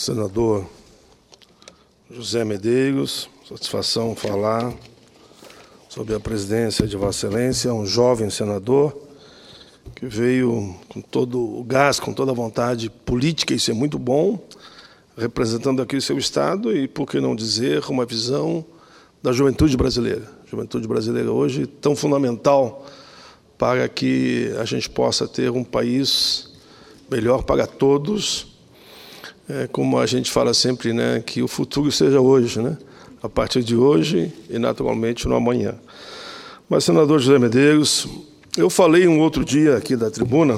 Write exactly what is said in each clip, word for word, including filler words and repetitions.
Senador José Medeiros, satisfação falar sobre a presidência de Vossa Excelência, um jovem senador que veio com todo o gás, com toda a vontade política, isso é muito bom, representando aqui o seu Estado e, por que não dizer, uma visão da juventude brasileira. A juventude brasileira hoje tão fundamental para que a gente possa ter um país melhor para todos, é, como a gente fala sempre, né, que o futuro seja hoje, né, a partir de hoje e, naturalmente, no amanhã. Mas, senador José Medeiros, eu falei um outro dia aqui da tribuna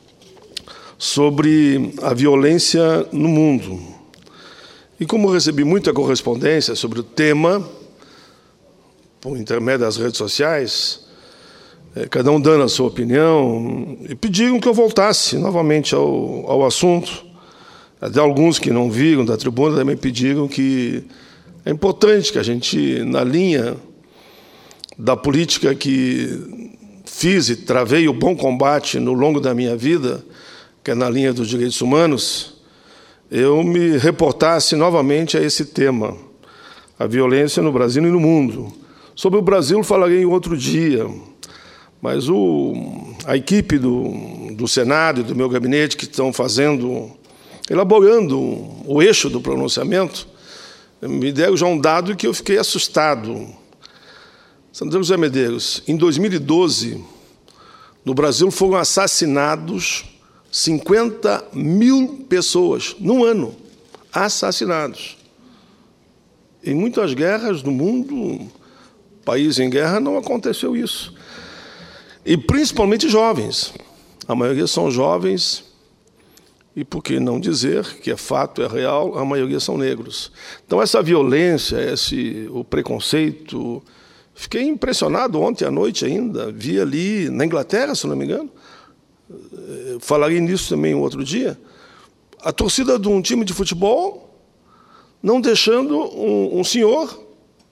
sobre a violência no mundo. E como recebi muita correspondência sobre o tema, por intermédio das redes sociais, cada um dando a sua opinião, e pediram que eu voltasse novamente ao, ao assunto. Até alguns que não viram da tribuna também pediram que é importante que a gente, na linha da política que fiz e travei o bom combate no longo da minha vida, que é na linha dos direitos humanos, eu me reportasse novamente a esse tema, a violência no Brasil e no mundo. Sobre o Brasil falarei outro dia, mas o, a equipe do, do Senado e do meu gabinete que estão fazendo, elaborando o eixo do pronunciamento, me deram já um dado que eu fiquei assustado. Senador José Medeiros, em dois mil e doze, no Brasil foram assassinados cinquenta mil pessoas, num ano, assassinados. Em muitas guerras do mundo, país em guerra, não aconteceu isso. E principalmente jovens. A maioria são jovens, e por que não dizer que é fato, é real, a maioria são negros. Então, essa violência, esse, o preconceito... Fiquei impressionado ontem à noite ainda, vi ali na Inglaterra, se não me engano, falarei nisso também um outro dia, a torcida de um time de futebol não deixando um, um senhor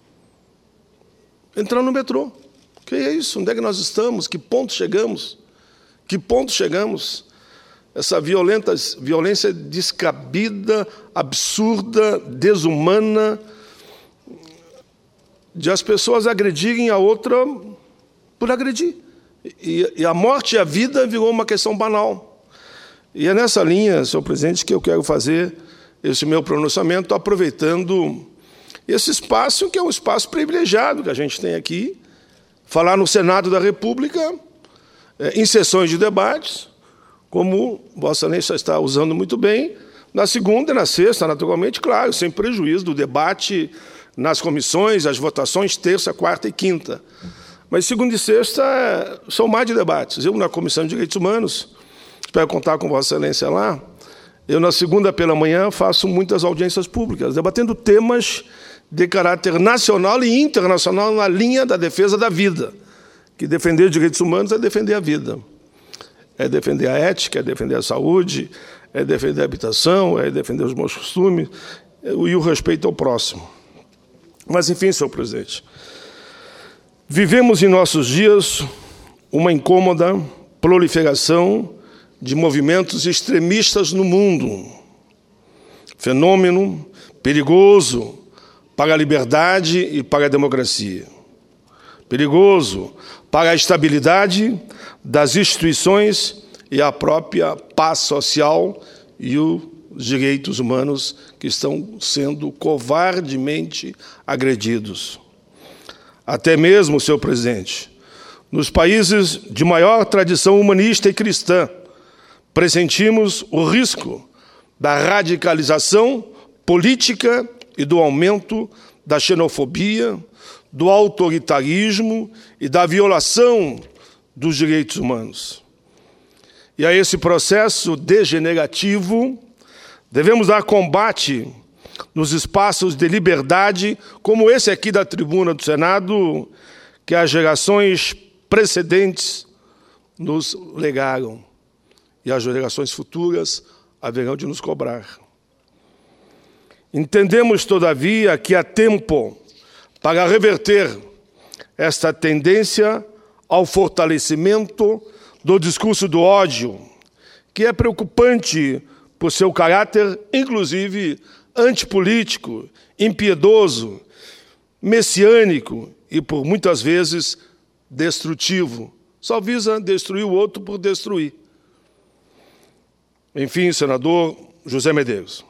entrar no metrô. Que é isso? Onde é que nós estamos? Que ponto chegamos? Que ponto chegamos? Essa violenta, violência descabida, absurda, desumana, de as pessoas agredirem a outra por agredir. E, e a morte e a vida virou uma questão banal. E é nessa linha, senhor presidente, que eu quero fazer esse meu pronunciamento, aproveitando esse espaço, que é um espaço privilegiado que a gente tem aqui, falar no Senado da República, em sessões de debates, como Vossa Excelência está usando muito bem, na segunda e na sexta, naturalmente, claro, sem prejuízo do debate nas comissões, as votações, terça, quarta e quinta. Mas segunda e sexta são mais de debates. Eu, na Comissão de Direitos Humanos, espero contar com Vossa Excelência lá, eu, na segunda pela manhã, faço muitas audiências públicas, debatendo temas de caráter nacional e internacional na linha da defesa da vida, que defender os direitos humanos é defender a vida. É defender a ética, é defender a saúde, é defender a habitação, é defender os bons costumes e o respeito ao próximo. Mas, enfim, senhor presidente, vivemos em nossos dias uma incômoda proliferação de movimentos extremistas no mundo. Fenômeno perigoso para a liberdade e para a democracia. Perigoso para a estabilidade das instituições e a própria paz social e os direitos humanos que estão sendo covardemente agredidos. Até mesmo, senhor presidente, nos países de maior tradição humanista e cristã, pressentimos o risco da radicalização política e do aumento da xenofobia, do autoritarismo e da violação dos direitos humanos. E a esse processo degenerativo, devemos dar combate nos espaços de liberdade, como esse aqui da tribuna do Senado, que as gerações precedentes nos legaram. E as gerações futuras haverão de nos cobrar. Entendemos, todavia, que há tempo para reverter esta tendência ao fortalecimento do discurso do ódio, que é preocupante por seu caráter, inclusive, antipolítico, impiedoso, messiânico e, por muitas vezes, destrutivo. Só visa destruir o outro por destruir. Enfim, senador José Medeiros,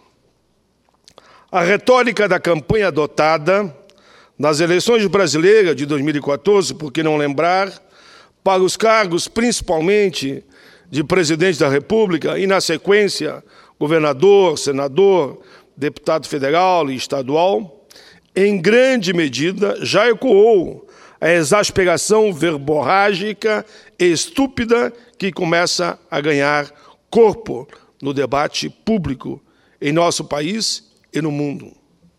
a retórica da campanha adotada nas eleições brasileiras de dois mil e quatorze, por que não lembrar, para os cargos principalmente de presidente da República e, na sequência, governador, senador, deputado federal e estadual, em grande medida já ecoou a exasperação verborrágica e estúpida que começa a ganhar corpo no debate público em nosso país e no mundo.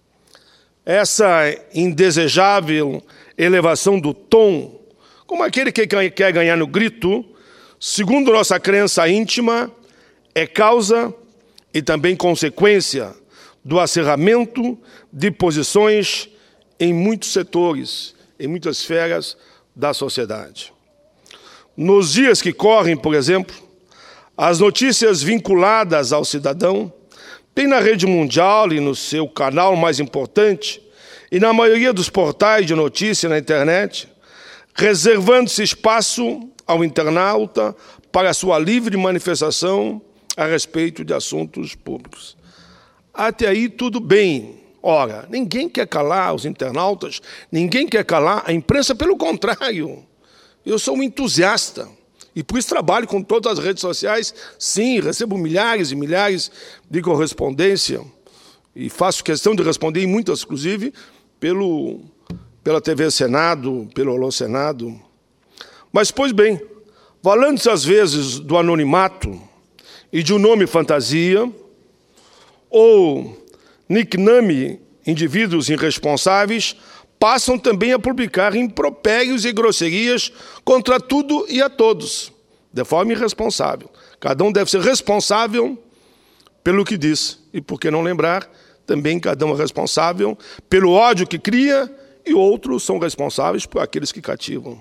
Essa indesejável elevação do tom, como aquele que quer ganhar no grito, segundo nossa crença íntima, é causa e também consequência do acirramento de posições em muitos setores, em muitas esferas da sociedade. Nos dias que correm, por exemplo, as notícias vinculadas ao cidadão têm na rede mundial e no seu canal mais importante, e na maioria dos portais de notícia na internet, reservando-se espaço ao internauta para sua livre manifestação a respeito de assuntos públicos. Até aí tudo bem. Ora, ninguém quer calar os internautas, ninguém quer calar a imprensa, pelo contrário. Eu sou um entusiasta e por isso trabalho com todas as redes sociais. Sim, recebo milhares e milhares de correspondência e faço questão de responder em muitas, inclusive, pelo, pela T V Senado, pelo Alô Senado. Mas, pois bem, valendo-se às vezes do anonimato e de um nome fantasia, ou nickname indivíduos irresponsáveis, passam também a publicar impropérios e grosserias contra tudo e a todos, de forma irresponsável. Cada um deve ser responsável pelo que diz. E, por que não lembrar, também cada um é responsável pelo ódio que cria e outros são responsáveis por aqueles que cativam.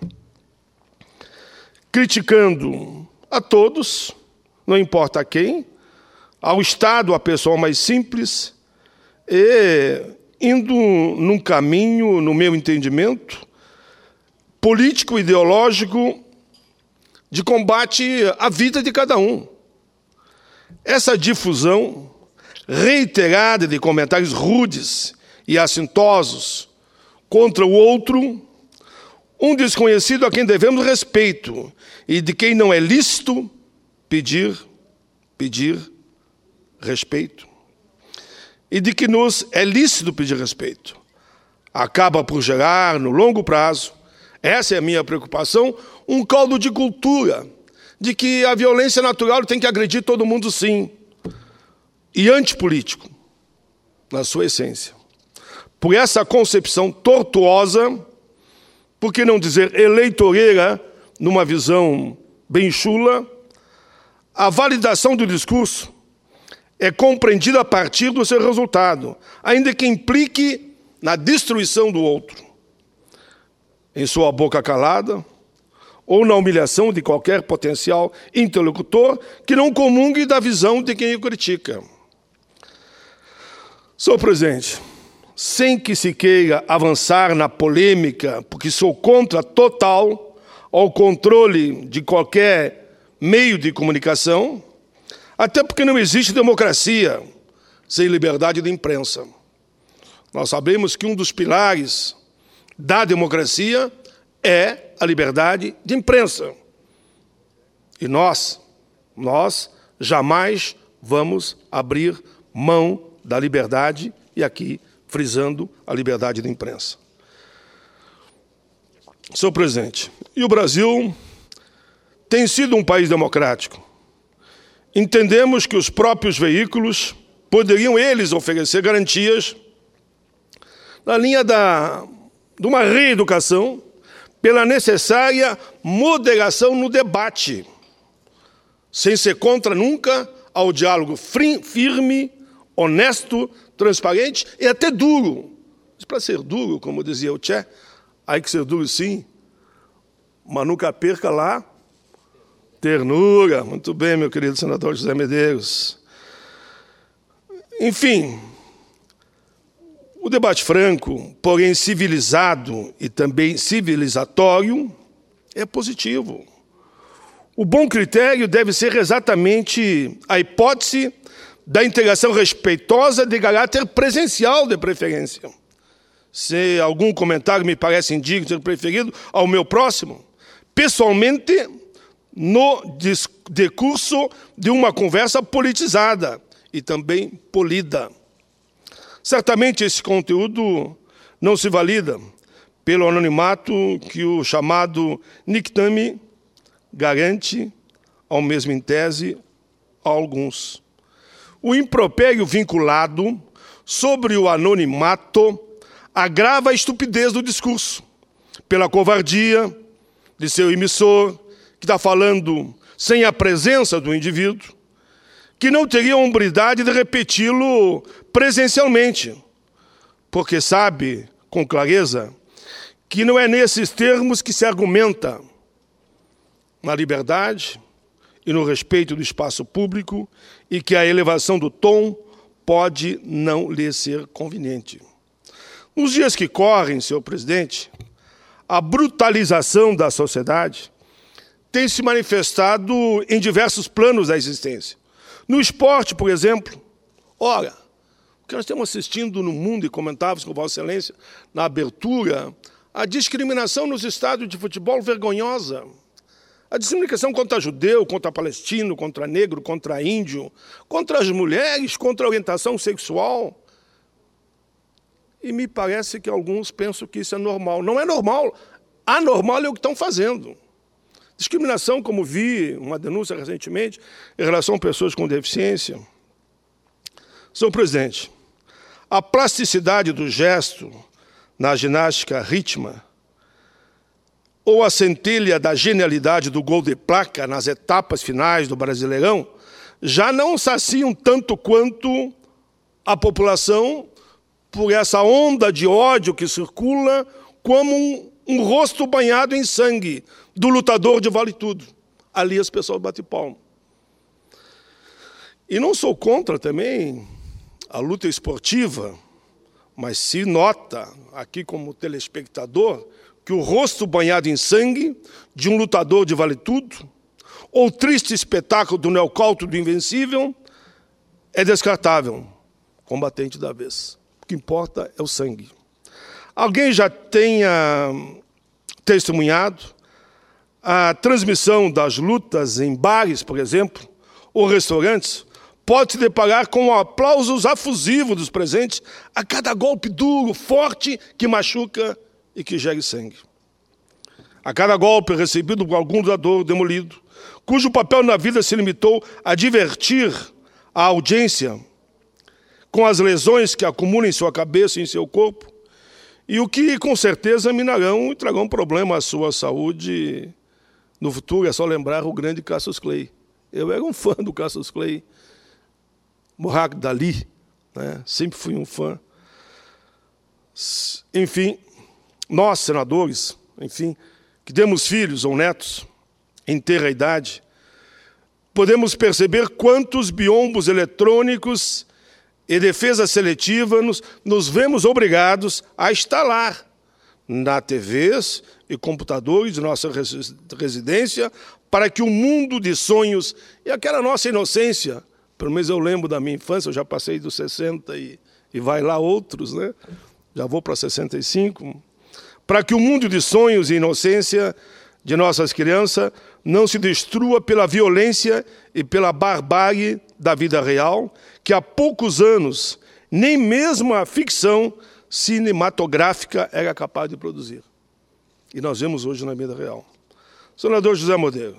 Criticando a todos, não importa a quem, ao Estado, a pessoa mais simples, e indo num caminho, no meu entendimento, político, ideológico, de combate à vida de cada um. Essa difusão reiterada de comentários rudes e assintosos contra o outro, um desconhecido a quem devemos respeito e de quem não é lícito pedir, pedir respeito. E de que nos é lícito pedir respeito. Acaba por gerar, no longo prazo, essa é a minha preocupação, um caldo de cultura, de que a violência natural tem que agredir todo mundo sim, e antipolítico, na sua essência. Por essa concepção tortuosa, por que não dizer eleitoreira, numa visão bem chula, a validação do discurso é compreendida a partir do seu resultado, ainda que implique na destruição do outro, em sua boca calada, ou na humilhação de qualquer potencial interlocutor que não comungue da visão de quem o critica. Senhor presidente, sem que se queira avançar na polêmica, porque sou contra total ao controle de qualquer meio de comunicação, até porque não existe democracia sem liberdade de imprensa. Nós sabemos que um dos pilares da democracia é a liberdade de imprensa. E nós, nós jamais vamos abrir mão da liberdade, e aqui frisando a liberdade de imprensa. Senhor presidente, e o Brasil tem sido um país democrático. Entendemos que os próprios veículos poderiam, eles, oferecer garantias na linha da, de uma reeducação pela necessária moderação no debate, sem ser contra nunca ao diálogo firme, honesto, transparente e até duro. Mas para ser duro, como dizia o Che, há que ser duro sim, mas nunca perca lá ternura. Muito bem, meu querido senador José Medeiros. Enfim, o debate franco, porém civilizado e também civilizatório, é positivo. O bom critério deve ser exatamente a hipótese da integração respeitosa de caráter presencial, de preferência. Se algum comentário me parece indigno de ser preferido ao meu próximo, pessoalmente, no decurso de uma conversa politizada e também polida. Certamente esse conteúdo não se valida pelo anonimato que o chamado Nictame garante, ao mesmo em tese, a alguns. O impropério vinculado sobre o anonimato agrava a estupidez do discurso, pela covardia de seu emissor, que está falando sem a presença do indivíduo, que não teria a hombridade de repeti-lo presencialmente, porque sabe, com clareza, que não é nesses termos que se argumenta na liberdade e no respeito do espaço público e que a elevação do tom pode não lhe ser conveniente. Nos dias que correm, senhor presidente, a brutalização da sociedade tem se manifestado em diversos planos da existência. No esporte, por exemplo, ora, o que nós estamos assistindo no mundo, e comentávamos com Vossa Excelência na abertura, a discriminação nos estádios de futebol vergonhosa. A discriminação contra judeu, contra palestino, contra negro, contra índio, contra as mulheres, contra a orientação sexual. E me parece que alguns pensam que isso é normal. Não é normal. Anormal é o que estão fazendo. Discriminação, como vi uma denúncia recentemente, em relação a pessoas com deficiência. Senhor presidente, a plasticidade do gesto na ginástica rítmica ou a centelha da genialidade do gol de placa nas etapas finais do Brasileirão já não saciam tanto quanto a população por essa onda de ódio que circula como um, um rosto banhado em sangue do lutador de vale tudo. Ali as pessoas batem palma. E não sou contra também a luta esportiva, mas se nota, aqui como telespectador, que o rosto banhado em sangue de um lutador de vale tudo, ou o triste espetáculo do neocauto do Invencível, é descartável, combatente da vez. O que importa é o sangue. Alguém já tenha testemunhado a transmissão das lutas em bares, por exemplo, ou restaurantes, pode se deparar com aplausos afusivos dos presentes a cada golpe duro, forte, que machuca e que gere sangue. A cada golpe recebido por algum lutador demolido, cujo papel na vida se limitou a divertir a audiência com as lesões que acumulam em sua cabeça e em seu corpo, e o que, com certeza, minarão e trarão problema à sua saúde no futuro. É só lembrar o grande Cassius Clay. Eu era um fã do Cassius Clay. Muhammad Ali, né? Sempre fui um fã. Enfim, nós, senadores, enfim, que temos filhos ou netos em ter a idade, podemos perceber quantos biombos eletrônicos e defesa seletiva nos, nos vemos obrigados a instalar na T Vs e computadores de nossa residência para que o mundo de sonhos e aquela nossa inocência, pelo menos eu lembro da minha infância, eu já passei dos sessenta e, e vai lá outros, né? Já vou para sessenta e cinco, para que o mundo de sonhos e inocência de nossas crianças não se destrua pela violência e pela barbárie da vida real, que há poucos anos nem mesmo a ficção cinematográfica era capaz de produzir. E nós vemos hoje na vida real. Senador José Modeiro,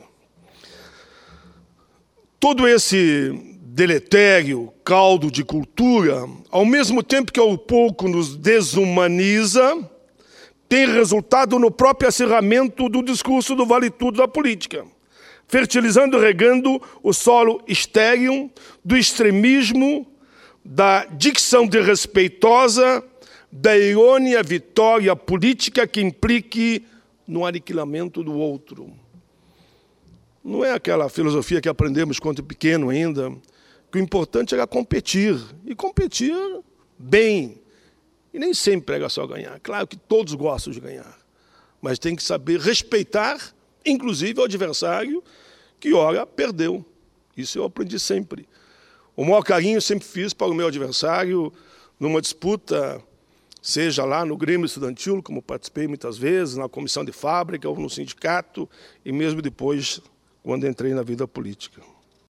todo esse deletério caldo de cultura, ao mesmo tempo que ao pouco nos desumaniza, tem resultado no próprio acirramento do discurso do vale-tudo da política, fertilizando e regando o solo estéril do extremismo, da dicção desrespeitosa, da errônea vitória política que implique no aniquilamento do outro. Não é aquela filosofia que aprendemos quando pequeno ainda, que o importante era competir, e competir bem. E nem sempre era só ganhar. Claro que todos gostam de ganhar, mas tem que saber respeitar, inclusive, o adversário que, ora, perdeu. Isso eu aprendi sempre. O maior carinho eu sempre fiz para o meu adversário numa disputa, seja lá no Grêmio Estudantil, como participei muitas vezes, na comissão de fábrica ou no sindicato, e mesmo depois, quando entrei na vida política.